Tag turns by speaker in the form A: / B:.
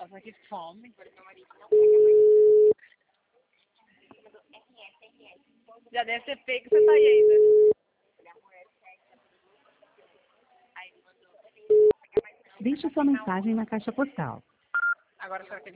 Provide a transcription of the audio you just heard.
A: Nossa, que fome. Já deve ter pego, você tá aí ainda.
B: Deixe sua mensagem na caixa postal.
A: Agora será que ele